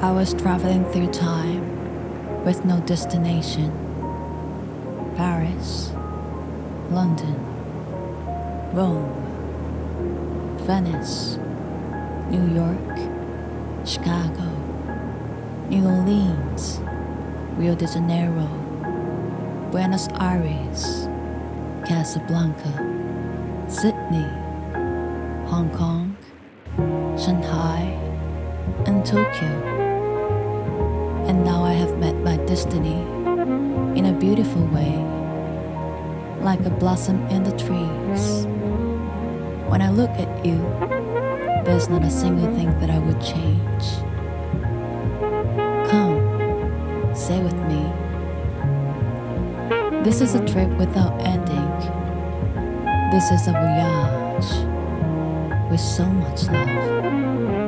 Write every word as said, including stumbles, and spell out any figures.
I was traveling through time with no destination. Paris, London, Rome, Venice, New York, Chicago, New Orleans, Rio de Janeiro, Buenos Aires, Casablanca, Sydney, Hong Kong, Shanghai, and Tokyo. And now I have met my destiny in a beautiful way, like a blossom in the trees. When I look at you, there's not a single thing that I would change. Come, stay with me. This is a trip without ending. This is a voyage with so much love.